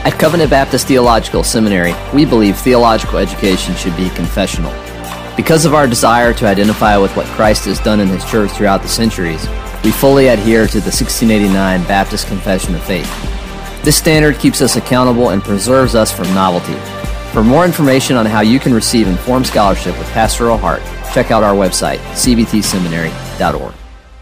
At Covenant Baptist Theological Seminary, we believe theological education should be confessional. Because of our desire to identify with what Christ has done in His church throughout the centuries, we fully adhere to the 1689 Baptist Confession of Faith. This standard keeps us accountable and preserves us from novelty. For more information on how you can receive informed scholarship with pastoral heart, check out our website, cbtseminary.org.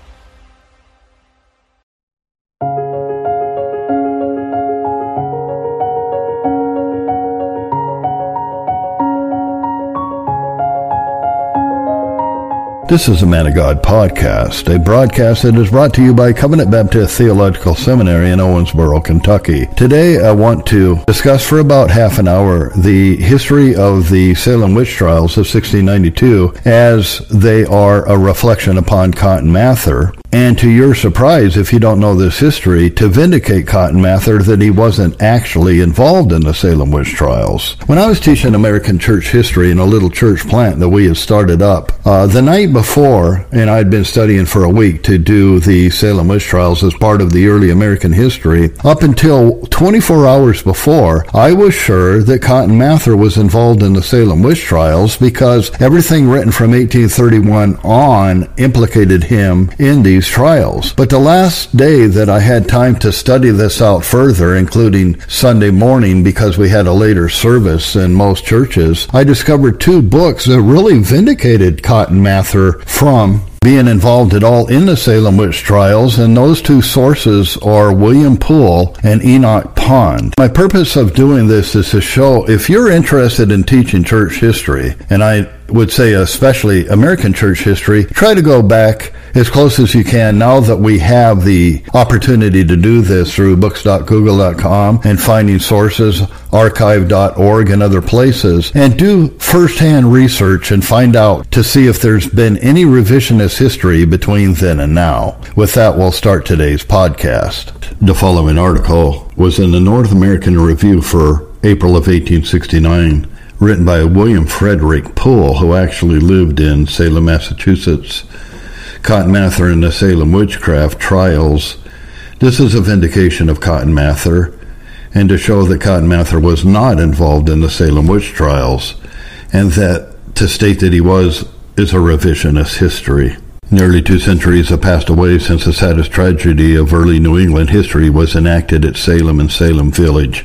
This is a Man of God podcast, a broadcast that is brought to you by Covenant Baptist Theological Seminary in Owensboro, Kentucky. Today I want to discuss for about half an hour the history of the Salem witch trials of 1692 as they are a reflection upon Cotton Mather. And to your surprise, if you don't know this history, to vindicate Cotton Mather that he wasn't actually involved in the Salem witch trials. When I was teaching American church history in a little church plant that we had started up, the night before, and I'd been studying for a week to do the Salem witch trials as part of the early American history, up until 24 hours before, I was sure that Cotton Mather was involved in the Salem witch trials because everything written from 1831 on implicated him in these trials. But the last day that I had time to study this out further, including Sunday morning because we had a later service in most churches, I discovered two books that really vindicated Cotton Mather from being involved at all in the Salem witch trials, and those two sources are William Poole and Enoch Pond. My purpose of doing this is to show if you're interested in teaching church history, and I would say especially American church history, try to go back as close as you can now that we have the opportunity to do this through books.google.com and finding sources, archive.org and other places, and do firsthand research and find out to see if there's been any revisionist history between then and now. With that, we'll start today's podcast. The following article was in the North American Review for April of 1869, written by William Frederick Poole, who actually lived in Salem, Massachusetts. Cotton Mather and the Salem witchcraft trials. This is a vindication of Cotton Mather, and to show that Cotton Mather was not involved in the Salem witch trials, and that to state that he was is a revisionist history. Nearly 2 centuries have passed away since the saddest tragedy of early New England history was enacted at Salem and Salem Village.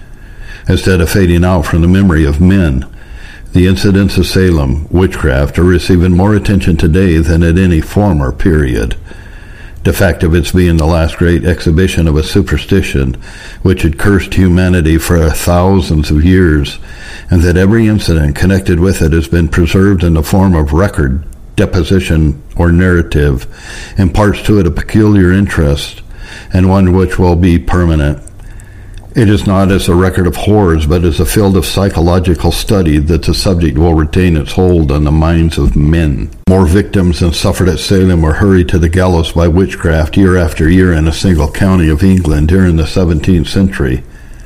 Instead of fading out from the memory of men, the incidents of Salem witchcraft are receiving more attention today than at any former period. The fact of its being the last great exhibition of a superstition which had cursed humanity for thousands of years, and that every incident connected with it has been preserved in the form of record, deposition, or narrative, imparts to it a peculiar interest, and one which will be permanent. It is not as a record of horrors, but as a field of psychological study that the subject will retain its hold on the minds of men. More victims than suffered at Salem were hurried to the gallows by witchcraft year after year in a single county of England during the 17th century.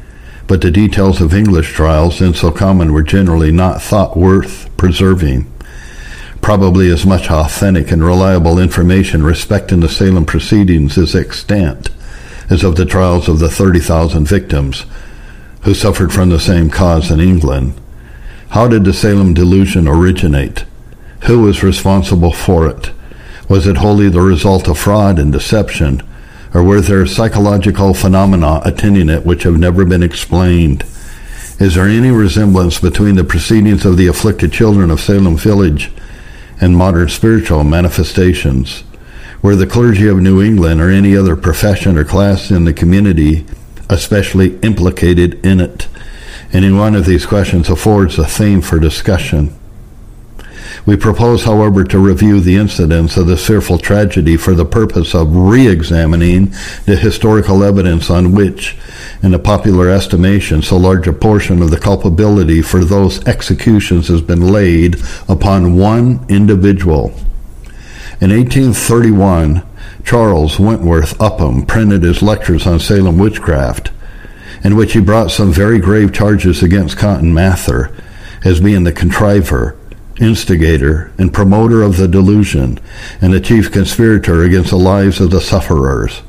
But the details of English trials, then so common, were generally not thought worth preserving. Probably as much authentic and reliable information respecting the Salem proceedings is extant as of the trials of the 30,000 victims who suffered from the same cause in England. How did the Salem delusion originate? Who was responsible for it? Was it wholly the result of fraud and deception, or were there psychological phenomena attending it which have never been explained? Is there any resemblance between the proceedings of the afflicted children of Salem Village and modern spiritual manifestations? Were the clergy of New England or any other profession or class in the community especially implicated in it? Any one of these questions affords a theme for discussion. We propose, however, to review the incidents of this fearful tragedy for the purpose of re-examining the historical evidence on which, in the popular estimation, so large a portion of the culpability for those executions has been laid upon one individual. In 1831, Charles Wentworth Upham printed his lectures on Salem witchcraft, in which he brought some very grave charges against Cotton Mather as being the contriver, instigator, and promoter of the delusion, and the chief conspirator against the lives of the sufferers.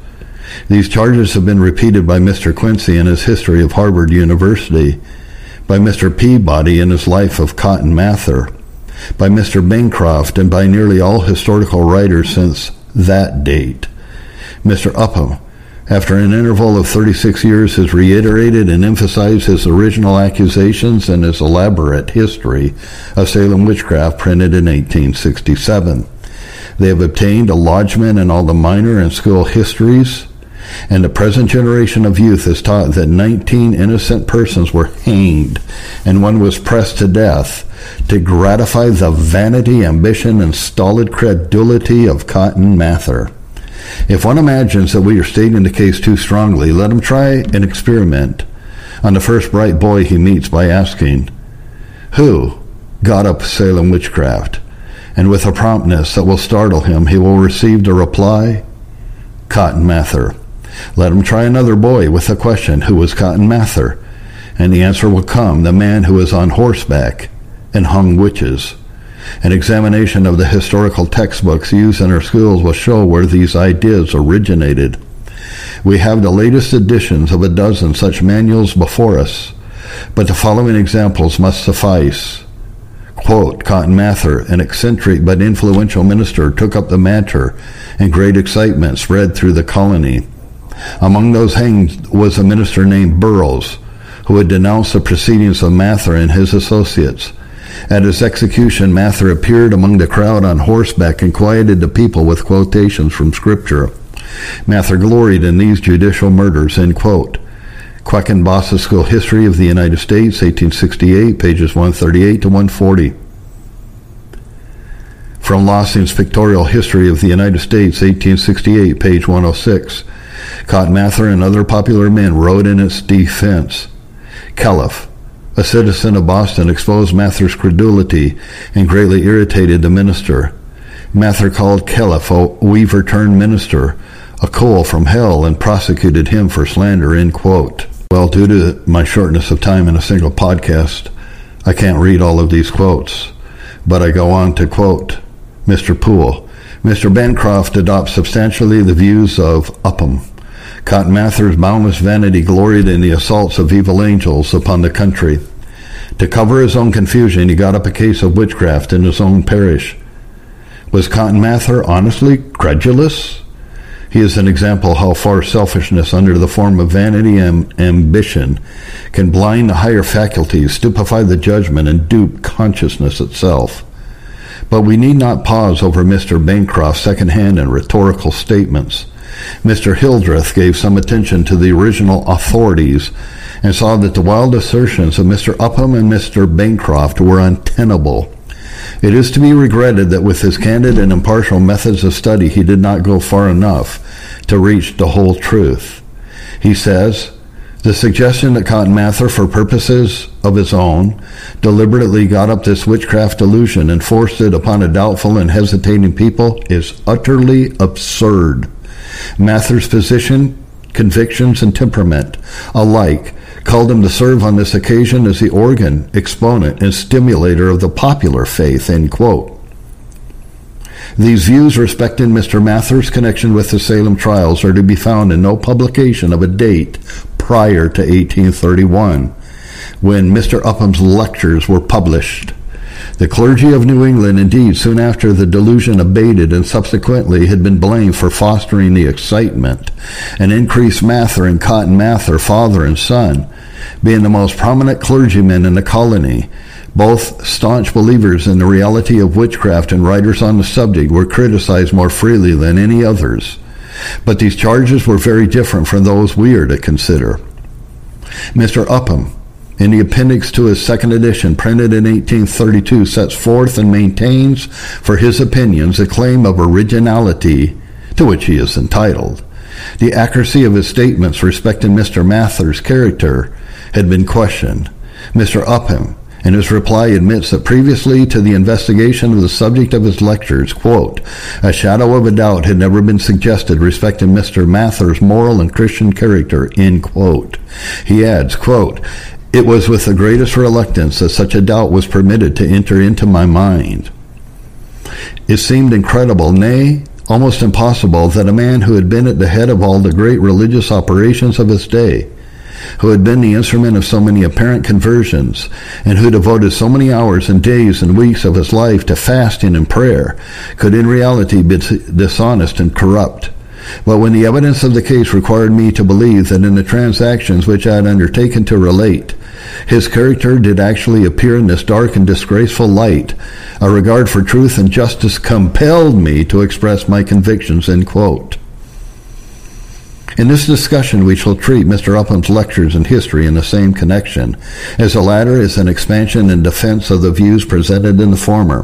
These charges have been repeated by Mr. Quincy in his History of Harvard University, by Mr. Peabody in his Life of Cotton Mather, by Mr. Bancroft, and by nearly all historical writers since that date. Mr. Upham, after an interval of 36 years, has reiterated and emphasized his original accusations and his elaborate history of Salem witchcraft printed in 1867. They have obtained a lodgment in all the minor and school histories, and the present generation of youth is taught that 19 innocent persons were hanged and one was pressed to death to gratify the vanity, ambition, and stolid credulity of Cotton Mather. If one imagines that we are stating the case too strongly, let him try an experiment on the first bright boy he meets by asking, "Who got up Salem witchcraft?" And with a promptness that will startle him, he will receive the reply, "Cotton Mather." Let him try another boy with the question, "Who was Cotton Mather?" And the answer will come, "The man who was on horseback and hung witches." An examination of the historical textbooks used in our schools will show where these ideas originated. We have the latest editions of a dozen such manuals before us, but the following examples must suffice. Quote, Cotton Mather, an eccentric but influential minister, took up the matter, and great excitement spread through the colony. Among those hanged was a minister named Burroughs, who had denounced the proceedings of Mather and his associates. At his execution, Mather appeared among the crowd on horseback and quieted the people with quotations from Scripture. Mather gloried in these judicial murders, end quote. Quackenboss's School History of the United States, 1868, pages 138 to 140. From Lossing's Pictorial History of the United States, 1868, page 106. Cotton Mather and other popular men wrote in its defense. Caliph, a citizen of Boston, exposed Mather's credulity and greatly irritated the minister. Mather called Caliph a weaver-turned-minister, a coal from hell, and prosecuted him for slander, end quote. Well, due to my shortness of time in a single podcast, I can't read all of these quotes, but I go on to quote Mr. Poole. Mr. Bancroft adopts substantially the views of Upham. Cotton Mather's boundless vanity gloried in the assaults of evil angels upon the country. To cover his own confusion, he got up a case of witchcraft in his own parish. Was Cotton Mather honestly credulous? He is an example how far selfishness under the form of vanity and ambition can blind the higher faculties, stupefy the judgment, and dupe consciousness itself. But we need not pause over Mr. Bancroft's second-hand and rhetorical statements. Mr. Hildreth gave some attention to the original authorities and saw that the wild assertions of Mr. Upham and Mr. Bancroft were untenable. It is to be regretted that with his candid and impartial methods of study, he did not go far enough to reach the whole truth. He says, the suggestion that Cotton Mather, for purposes of his own, deliberately got up this witchcraft delusion and forced it upon a doubtful and hesitating people is utterly absurd. Mather's position, convictions, and temperament alike called him to serve on this occasion as the organ, exponent, and stimulator of the popular faith, end quote. These views respecting Mr. Mather's connection with the Salem trials are to be found in no publication of a date prior to 1831, when Mr. Upham's lectures were published. The clergy of New England, indeed, soon after the delusion abated and subsequently had been blamed for fostering the excitement, and increased Mather and Cotton Mather, father and son, being the most prominent clergymen in the colony. Both staunch believers in the reality of witchcraft and writers on the subject were criticized more freely than any others. But these charges were very different from those we are to consider. Mr. Upham, in the appendix to his second edition, printed in 1832, sets forth and maintains for his opinions a claim of originality to which he is entitled. The accuracy of his statements respecting Mr. Mather's character had been questioned. Mr. Upham, in his reply, admits that previously to the investigation of the subject of his lectures, quote, a shadow of a doubt had never been suggested respecting Mr. Mather's moral and Christian character, end quote. He adds, quote, it was with the greatest reluctance that such a doubt was permitted to enter into my mind. It seemed incredible, nay, almost impossible that a man who had been at the head of all the great religious operations of his day, who had been the instrument of so many apparent conversions, and who devoted so many hours and days and weeks of his life to fasting and prayer, could in reality be dishonest and corrupt. But when the evidence of the case required me to believe that in the transactions which I had undertaken to relate, his character did actually appear in this dark and disgraceful light, a regard for truth and justice compelled me to express my convictions, end quote. In this discussion, we shall treat Mr. Upham's lectures and history in the same connection, as the latter is an expansion and defense of the views presented in the former.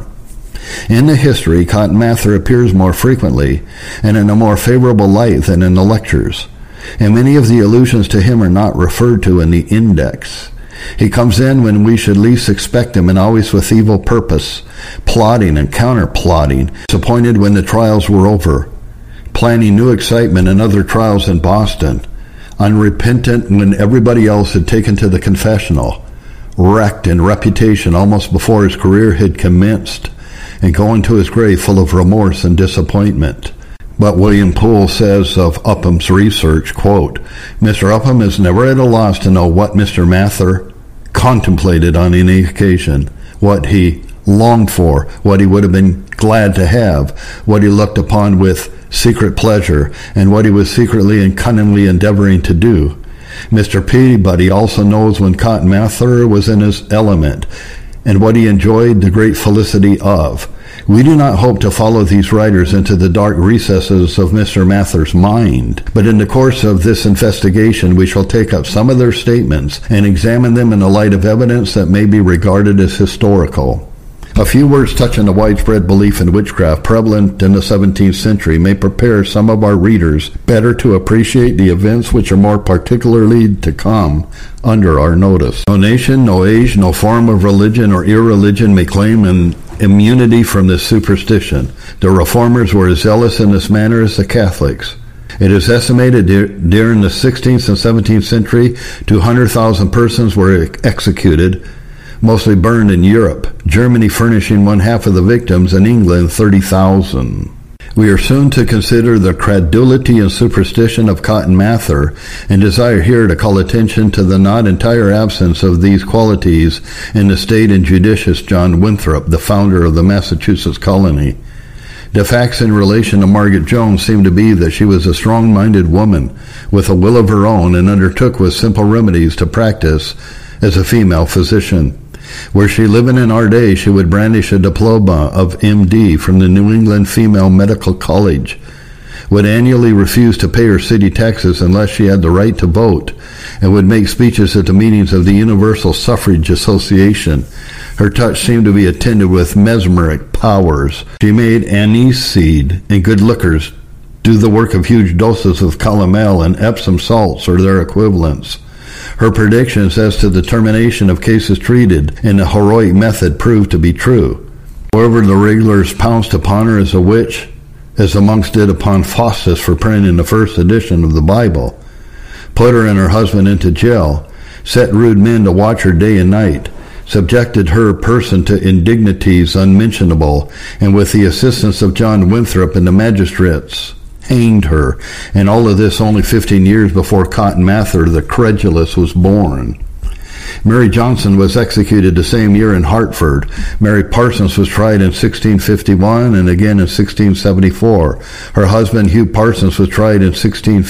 In the history, Cotton Mather appears more frequently and in a more favorable light than in the lectures, and many of the allusions to him are not referred to in the index. He comes in when we should least expect him, and always with evil purpose, plotting and counter-plotting, disappointed when the trials were over, planning new excitement and other trials in Boston, unrepentant when everybody else had taken to the confessional, wrecked in reputation almost before his career had commenced, and going to his grave full of remorse and disappointment. But William Poole says of Upham's research, quote, Mr. Upham is never at a loss to know what Mr. Mather contemplated on any occasion, what he longed for, what he would have been glad to have, what he looked upon with secret pleasure, and what he was secretly and cunningly endeavoring to do. Mr. Peabody also knows when Cotton Mather was in his element, and what he enjoyed the great felicity of. We do not hope to follow these writers into the dark recesses of Mr. Mather's mind, but in the course of this investigation we shall take up some of their statements and examine them in the light of evidence that may be regarded as historical. A few words touching the widespread belief in witchcraft prevalent in the 17th century may prepare some of our readers better to appreciate the events which are more particularly to come under our notice. No nation, no age, no form of religion or irreligion may claim an immunity from this superstition. The Reformers were as zealous in this manner as the Catholics. It is estimated during the 16th and 17th century 200,000 persons were executed, mostly burned in Europe, Germany furnishing one half of the victims, and England 30,000. We are soon to consider the credulity and superstition of Cotton Mather, and desire here to call attention to the not entire absence of these qualities in the staid and judicious John Winthrop, the founder of the Massachusetts colony. The facts in relation to Margaret Jones seem to be that she was a strong-minded woman with a will of her own, and undertook with simple remedies to practice as a female physician. Were she living in our day, she would brandish a diploma of M.D. from the New England Female Medical College, would annually refuse to pay her city taxes unless she had the right to vote, and would make speeches at the meetings of the Universal Suffrage Association. Her touch seemed to be attended with mesmeric powers. She made anise seed and good liquors do the work of huge doses of calomel and Epsom salts or their equivalents. Her predictions as to the termination of cases treated in the heroic method proved to be true. However, the regulars pounced upon her as a witch, as the monks did upon Faustus for printing the first edition of the Bible, put her and her husband into jail, set rude men to watch her day and night, subjected her person to indignities unmentionable, and with the assistance of John Winthrop and the magistrates, hanged her, and all of this only 15 years before Cotton Mather the credulous was born. Mary Johnson was executed the same year in Hartford. Mary Parsons was tried in 1651 and again in 1674. Her husband Hugh Parsons was tried in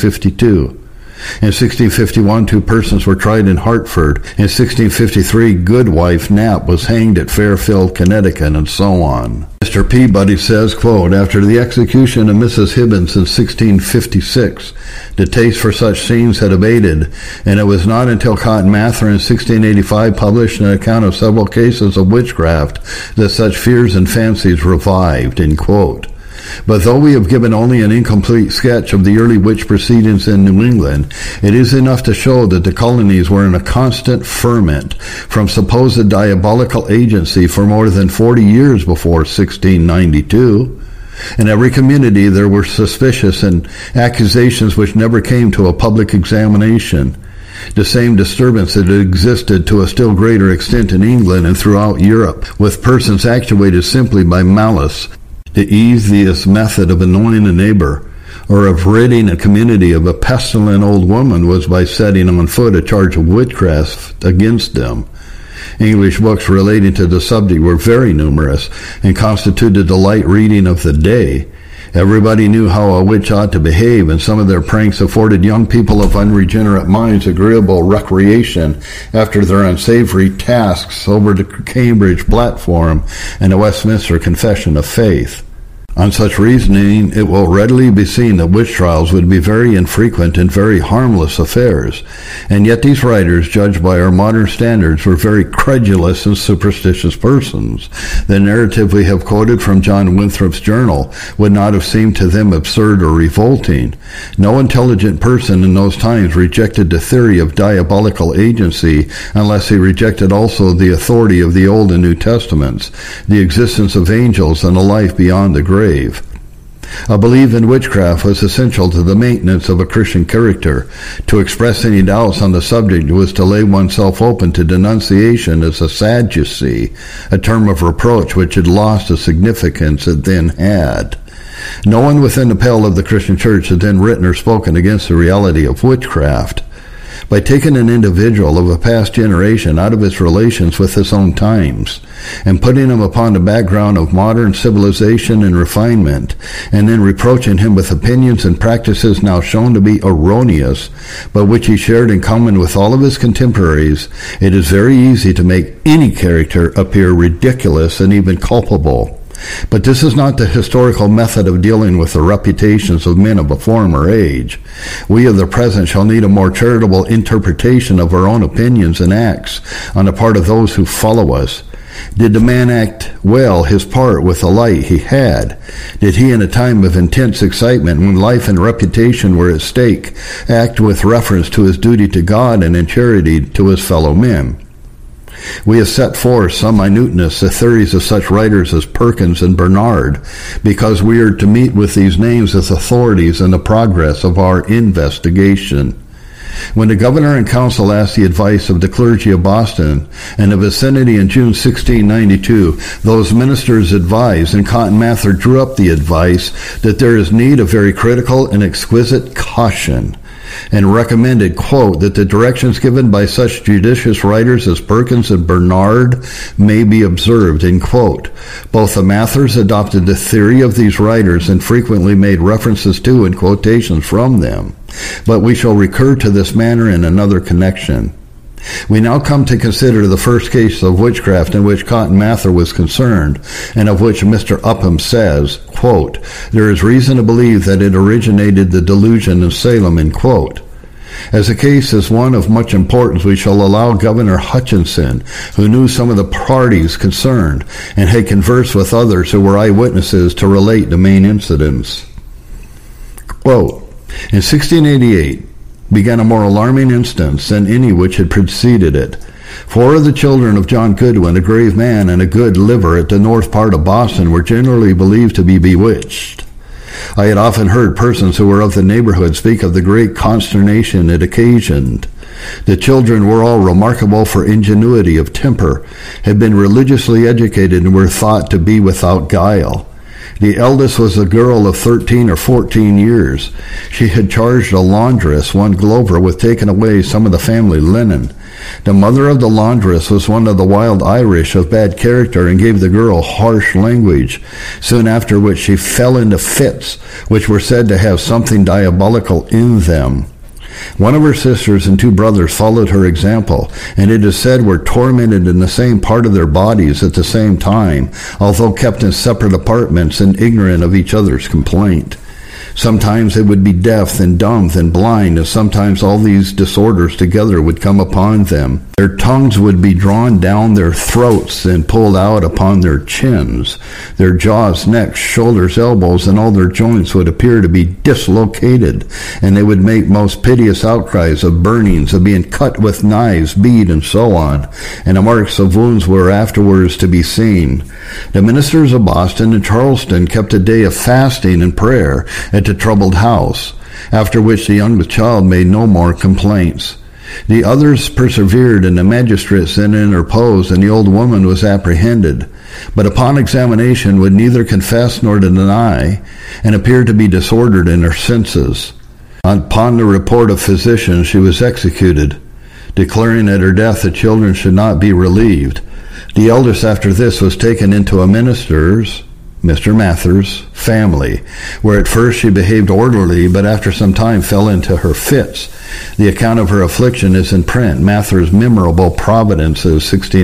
1652. In 1651, 2 persons were tried in Hartford. In 1653, Goodwife Knapp was hanged at Fairfield, Connecticut, and so on. Mr. Peabody says, quote, after the execution of Mrs. Hibbins in 1656, the taste for such scenes had abated, and it was not until Cotton Mather in 1685 published an account of several cases of witchcraft that such fears and fancies revived, end quote. But though we have given only an incomplete sketch of the early witch proceedings in New England, it is enough to show that the colonies were in a constant ferment from supposed diabolical agency for more than 40 years before 1692. In every community there were suspicious and accusations which never came to a public examination. The same disturbance had existed to a still greater extent in England and throughout Europe, with persons actuated simply by malice. The easiest method of annoying a neighbor or of ridding a community of a pestilent old woman was by setting on foot a charge of witchcraft against them. English books relating to the subject were very numerous and constituted the light reading of the day. Everybody knew how a witch ought to behave, and some of their pranks afforded young people of unregenerate minds agreeable recreation after their unsavory tasks over the Cambridge platform and the Westminster Confession of Faith. On such reasoning, it will readily be seen that witch trials would be very infrequent and very harmless affairs, and yet these writers, judged by our modern standards, were very credulous and superstitious persons. The narrative we have quoted from John Winthrop's journal would not have seemed to them absurd or revolting. No intelligent person in those times rejected the theory of diabolical agency unless he rejected also the authority of the Old and New Testaments, the existence of angels, and a life beyond the grave. A belief in witchcraft was essential to the maintenance of a Christian character. To express any doubts on the subject was to lay oneself open to denunciation as a Sadducee, a term of reproach which had lost the significance it then had. No one within the pale of the Christian church had then written or spoken against the reality of witchcraft. By taking an individual of a past generation out of his relations with his own times and putting him upon the background of modern civilization and refinement, and then reproaching him with opinions and practices now shown to be erroneous, but which he shared in common with all of his contemporaries, it is very easy to make any character appear ridiculous and even culpable. But this is not the historical method of dealing with the reputations of men of a former age. We of the present shall need a more charitable interpretation of our own opinions and acts on the part of those who follow us. Did the man act well his part with the light he had? Did he, in a time of intense excitement, when life and reputation were at stake, act with reference to his duty to God and in charity to his fellow men? We have set forth some minuteness the theories of such writers as Perkins and Bernard, because we are to meet with these names as authorities in the progress of our investigation. When the governor and council asked the advice of the clergy of Boston and the vicinity in June 1692, those ministers advised, and Cotton Mather drew up the advice, that there is need of very critical and exquisite caution, and recommended, quote, that the directions given by such judicious writers as Perkins and Bernard may be observed, end quote. Both the Mathers adopted the theory of these writers and frequently made references to and quotations from them, but we shall recur to this matter in another connection. We now come to consider the first case of witchcraft in which Cotton Mather was concerned, and of which Mr. Upham says, quote, there is reason to believe that it originated the delusion in Salem, end quote. As the case is one of much importance, we shall allow Governor Hutchinson, who knew some of the parties concerned and had conversed with others who were eyewitnesses, to relate the main incidents. Quote, in 1688, began a more alarming instance than any which had preceded it. 4 of the children of John Goodwin, a grave man and a good liver at the north part of Boston, were generally believed to be bewitched. I had often heard persons who were of the neighborhood speak of the great consternation it occasioned. The children were all remarkable for ingenuity of temper, had been religiously educated, and were thought to be without guile. The eldest was a girl of 13 or 14 years. She had charged a laundress, one Glover, with taking away some of the family linen. The mother of the laundress was one of the wild Irish of bad character, and gave the girl harsh language, soon after which she fell into fits, which were said to have something diabolical in them. One of her sisters and 2 brothers followed her example, and it is said were tormented in the same part of their bodies at the same time, although kept in separate apartments and ignorant of each other's complaint. Sometimes they would be deaf, then dumb, then blind, and sometimes all these disorders together would come upon them. Their tongues would be drawn down their throats and pulled out upon their chins. Their jaws, necks, shoulders, elbows, and all their joints would appear to be dislocated, and they would make most piteous outcries of burnings, of being cut with knives, beat, and so on, and the marks of wounds were afterwards to be seen. The ministers of Boston and Charleston kept a day of fasting and prayer at the troubled house, after which the youngest child made no more complaints. The others persevered, and the magistrates then interposed, and the old woman was apprehended, but upon examination would neither confess nor deny, and appeared to be disordered in her senses. Upon the report of physicians, she was executed, declaring at her death the children should not be relieved. The eldest after this was taken into a minister's, Mr. Mather's, family, where at first she behaved orderly, but after some time fell into her fits. The account of her affliction is in print, Mather's Memorable Providences,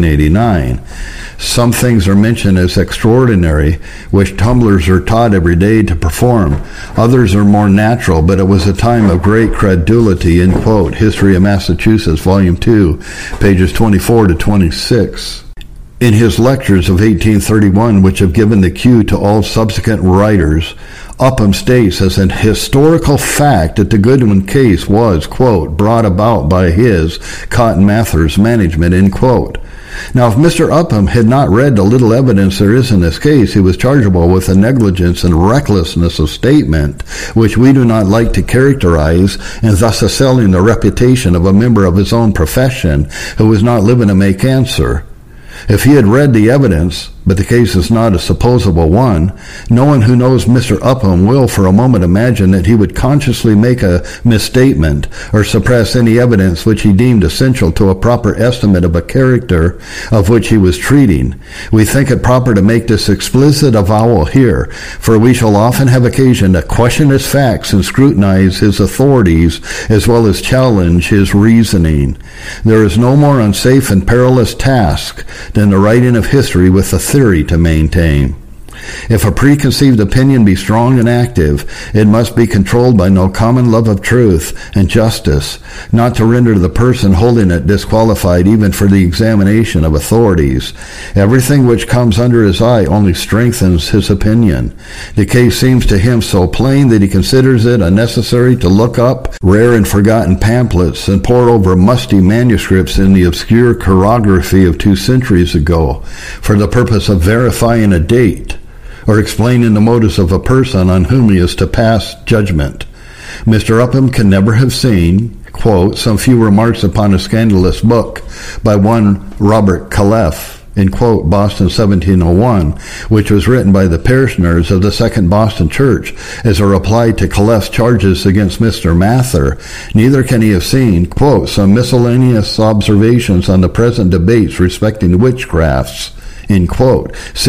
1689. Some things are mentioned as extraordinary, which tumblers are taught every day to perform. Others are more natural, but it was a time of great credulity, end quote. History of Massachusetts, Volume 2, pages 24 to 26. In his lectures of 1831, which have given the cue to all subsequent writers, Upham states as an historical fact that the Goodwin case was, quote, brought about by his, Cotton Mather's, management, end quote. Now, if Mr. Upham had not read the little evidence there is in this case, he was chargeable with the negligence and recklessness of statement, which we do not like to characterize, and thus assailing the reputation of a member of his own profession who was not living to make answer. If he had read the evidence, but the case is not a supposable one, no one who knows Mr. Upham will for a moment imagine that he would consciously make a misstatement or suppress any evidence which he deemed essential to a proper estimate of a character of which he was treating. We think it proper to make this explicit avowal here, for we shall often have occasion to question his facts and scrutinize his authorities as well as challenge his reasoning. There is no more unsafe and perilous task than the writing of history with a theory to maintain. If a preconceived opinion be strong and active, it must be controlled by no common love of truth and justice, not to render the person holding it disqualified even for the examination of authorities. Everything which comes under his eye only strengthens his opinion. The case seems to him so plain that he considers it unnecessary to look up rare and forgotten pamphlets and pore over musty manuscripts in the obscure chirography of 2 centuries ago for the purpose of verifying a date or explaining the motives of a person on whom he is to pass judgment. Mr. Upham can never have seen, quote, some few remarks upon a scandalous book by one Robert Calef, in quote, Boston 1701, which was written by the parishioners of the Second Boston Church as a reply to Calef's charges against Mr. Mather. Neither can he have seen, quote, some miscellaneous observations on the present debates respecting witchcrafts, in quote,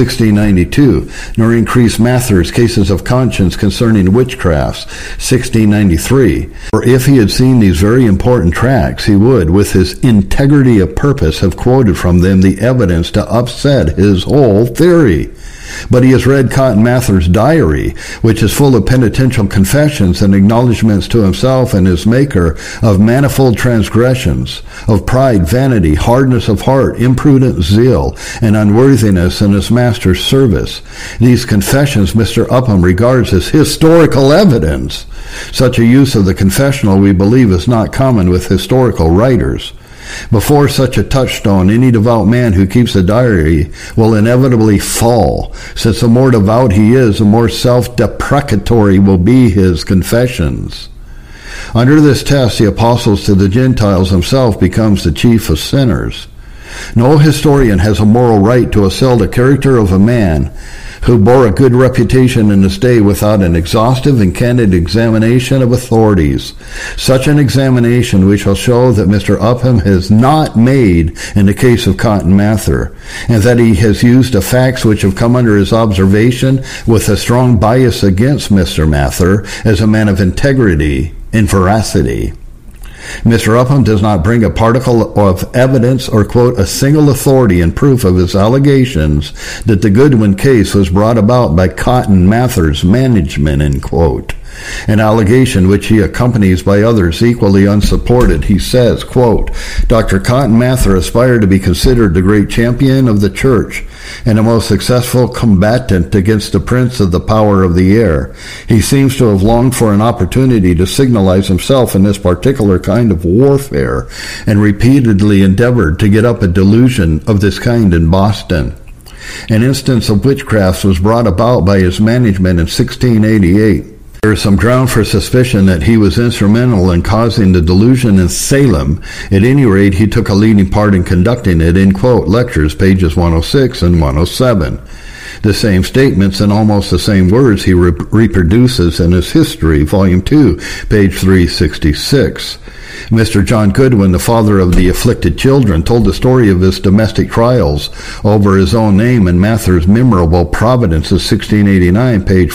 1692, nor increase Mather's cases of conscience concerning witchcrafts, 1693. For if he had seen these very important tracts, he would, with his integrity of purpose, have quoted from them the evidence to upset his whole theory. But he has read Cotton Mather's diary, which is full of penitential confessions and acknowledgments to himself and his Maker of manifold transgressions, of pride, vanity, hardness of heart, imprudent zeal, and unworthiness in his master's service. These confessions Mr. Upham regards as historical evidence. Such a use of the confessional, we believe, is not common with historical writers. Before such a touchstone, any devout man who keeps a diary will inevitably fall, since the more devout he is, the more self-deprecatory will be his confessions. Under this test, the apostles to the Gentiles himself becomes the chief of sinners. No historian has a moral right to assail the character of a man who bore a good reputation in his day without an exhaustive and candid examination of authorities. Such an examination we shall show that Mr. Upham has not made in the case of Cotton Mather, and that he has used the facts which have come under his observation with a strong bias against Mr. Mather as a man of integrity and veracity. Mr. Upham does not bring a particle of evidence or quote a single authority in proof of his allegations that the Goodwin case was brought about by Cotton Mather's management, end quote. An allegation which he accompanies by others equally unsupported. He says, quote, Dr. Cotton Mather aspired to be considered the great champion of the church and a most successful combatant against the prince of the power of the air. He seems to have longed for an opportunity to signalize himself in this particular kind of warfare and repeatedly endeavored to get up a delusion of this kind in Boston. An instance of witchcraft was brought about by his management in 1688. There is some ground for suspicion that he was instrumental in causing the delusion in Salem. At any rate, he took a leading part in conducting it in, quote, Lectures, pages 106 and 107. The same statements and almost the same words he reproduces in his History, Volume 2, page 366. Mr. John Goodwin, the father of the afflicted children, told the story of his domestic trials over his own name in Mather's memorable Providences, 1689, page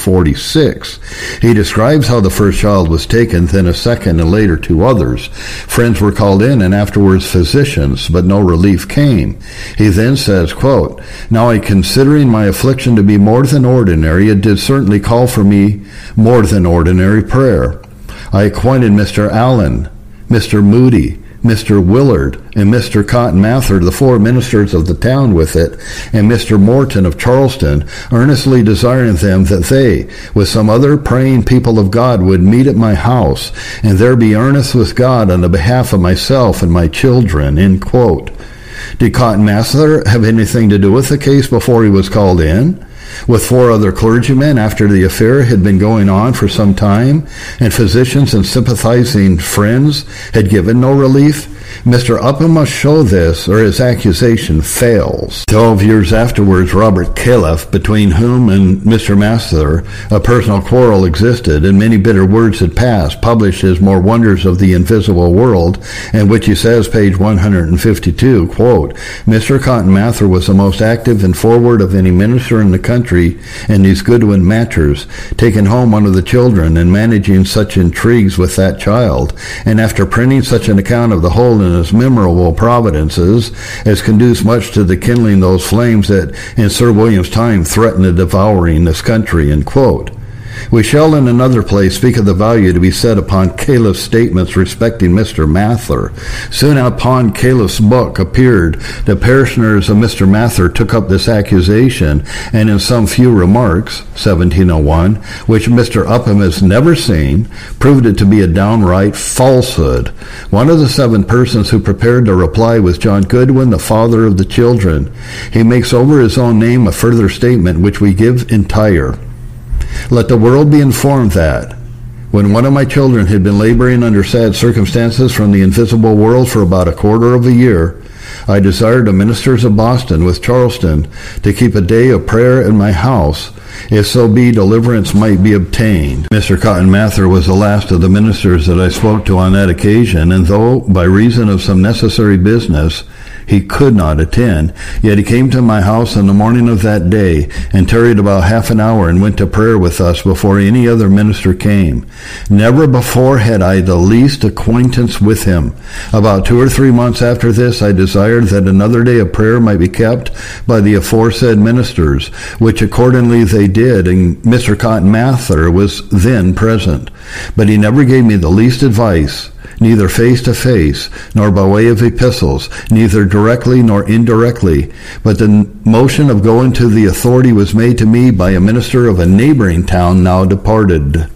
46. He describes how the first child was taken, then a second, and later two others. Friends were called in, and afterwards physicians, but no relief came. He then says, quote, Now I, considering my affliction to be more than ordinary, it did certainly call for me more than ordinary prayer. I acquainted Mr. Allen, Mr. Moody, Mr. Willard, and Mr. Cotton Mather, the four ministers of the town, with it, and Mr. Morton of Charleston, earnestly desiring them that they, with some other praying people of God, would meet at my house, and there be earnest with God on the behalf of myself and my children, end quote. Did Cotton Mather have anything to do with the case before he was called in? With four other clergymen after the affair had been going on for some time, and physicians and sympathizing friends had given no relief? Mr. Upham must show this, or his accusation fails. 12 years afterwards, Robert Califf, between whom and Mr. Mather a personal quarrel existed, and many bitter words had passed, published his More Wonders of the Invisible World, in which he says, page 152, quote, Mr. Cotton Mather was the most active and forward of any minister in the country in these Goodwin matters, taking home one of the children and managing such intrigues with that child, and after printing such an account of the whole in his memorable Providences, as conduced much to the kindling those flames that in Sir William's time threatened the devouring this country, end quote. We shall in another place speak of the value to be set upon Califf's statements respecting Mr. Mather. Soon upon Califf's book appeared, the parishioners of Mr. Mather took up this accusation, and in some few remarks, 1701, which Mr. Upham has never seen, proved it to be a downright falsehood. One of the 7 persons who prepared the reply was John Goodwin, the father of the children. He makes over his own name a further statement which we give entire. Let the world be informed that, when one of my children had been laboring under sad circumstances from the invisible world for about a quarter of a year, I desired the ministers of Boston with Charleston to keep a day of prayer in my house, if so be deliverance might be obtained. Mr. Cotton Mather was the last of the ministers that I spoke to on that occasion, and though by reason of some necessary business he could not attend, yet he came to my house on the morning of that day, and tarried about half an hour, and went to prayer with us before any other minister came. Never before had I the least acquaintance with him. About 2 or 3 months after this, I desired that another day of prayer might be kept by the aforesaid ministers, which accordingly they did, and Mr. Cotton Mather was then present. But he never gave me the least advice, neither face to face, nor by way of epistles, neither directly nor indirectly, but the motion of going to the authority was made to me by a minister of a neighboring town now departed.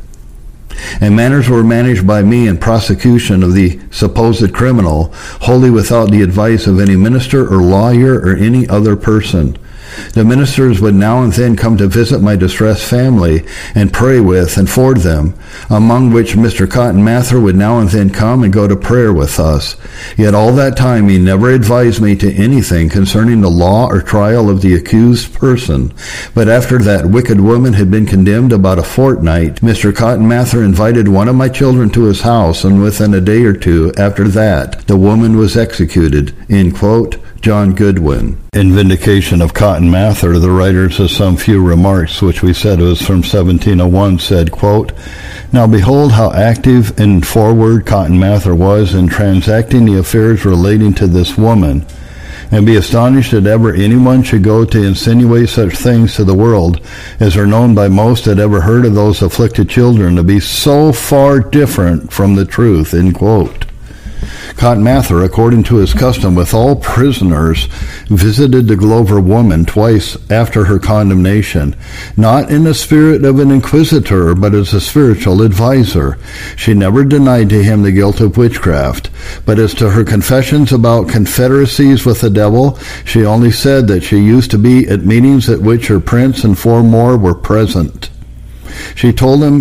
And matters were managed by me in prosecution of the supposed criminal, wholly without the advice of any minister or lawyer or any other person. The ministers would now and then come to visit my distressed family and pray with and for them, among which Mr. Cotton Mather would now and then come and go to prayer with us. Yet all that time he never advised me to anything concerning the law or trial of the accused person. But after that wicked woman had been condemned about a fortnight, Mr. Cotton Mather invited one of my children to his house, and within a day or two after that the woman was executed, end quote. John Goodwin. In vindication of Cotton Mather, the writers of some few remarks, which we said was from 1701, said, quote, Now behold how active and forward Cotton Mather was in transacting the affairs relating to this woman, and be astonished that ever anyone should go to insinuate such things to the world as are known by most that ever heard of those afflicted children to be so far different from the truth, end quote. Cotton Mather, according to his custom with all prisoners, visited the Glover woman twice after her condemnation, not in the spirit of an inquisitor, but as a spiritual adviser. She never denied to him the guilt of witchcraft, but as to her confessions about confederacies with the devil, she only said that she used to be at meetings at which her prince and 4 more were present. She told him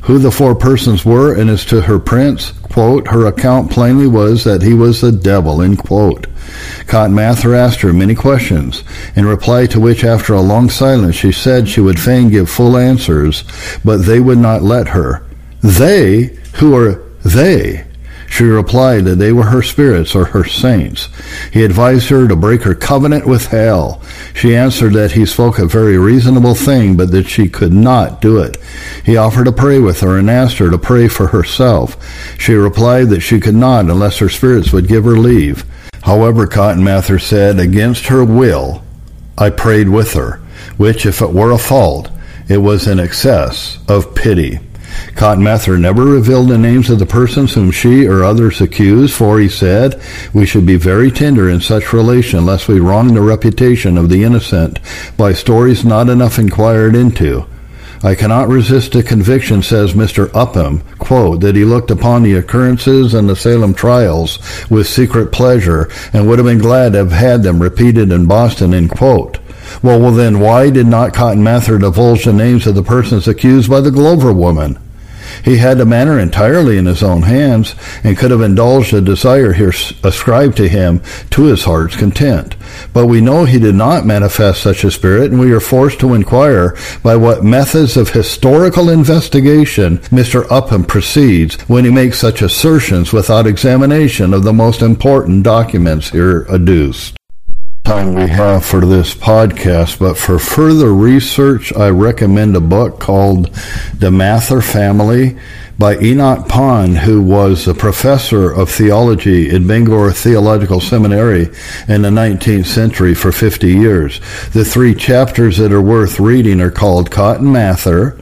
who the four persons were, and as to her prince, quote, her account plainly was that he was the devil, end quote. Cotton Mather asked her many questions, in reply to which, after a long silence, she said she would fain give full answers, but they would not let her. They? Who are they? She replied that they were her spirits or her saints. He advised her to break her covenant with hell. She answered that he spoke a very reasonable thing, but that she could not do it. He offered to pray with her and asked her to pray for herself. She replied that she could not unless her spirits would give her leave. However, Cotton Mather said, against her will, I prayed with her, which, if it were a fault, it was in excess of pity. Cotton Mather never revealed the names of the persons whom she or others accused, for, he said, we should be very tender in such relation, lest we wrong the reputation of the innocent by stories not enough inquired into. I cannot resist a conviction, says Mr. Upham, quote, that he looked upon the occurrences and the Salem trials with secret pleasure and would have been glad to have had them repeated in Boston, end quote. Well, then why did not Cotton Mather divulge the names of the persons accused by the Glover woman? He had the matter entirely in his own hands and could have indulged the desire here ascribed to him to his heart's content. But we know he did not manifest such a spirit, and we are forced to inquire by what methods of historical investigation Mr. Upham proceeds when he makes such assertions without examination of the most important documents here adduced. Time we have for this podcast, but for further research, I recommend a book called The Mather Family by Enoch Pond, who was a professor of theology at Bangor Theological Seminary in the 19th century for 50 years. The 3 chapters that are worth reading are called Cotton Mather.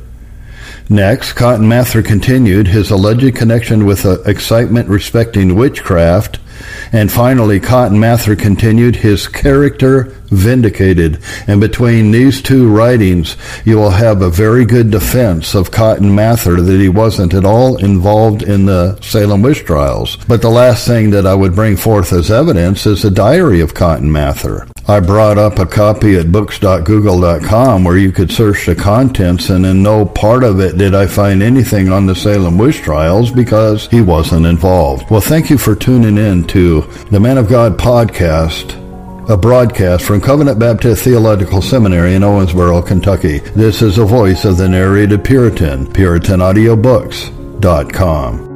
Next, Cotton Mather continued his alleged connection with excitement respecting witchcraft. And finally, Cotton Mather continued his character vindicated. And between these 2 writings, you will have a very good defense of Cotton Mather that he wasn't at all involved in the Salem witch trials. But the last thing that I would bring forth as evidence is the diary of Cotton Mather. I brought up a copy at books.google.com where you could search the contents, and in no part of it did I find anything on the Salem witch trials because he wasn't involved. Well, thank you for tuning in to the Man of God podcast, a broadcast from Covenant Baptist Theological Seminary in Owensboro, Kentucky. This is the voice of the narrated Puritan, PuritanAudiobooks.com.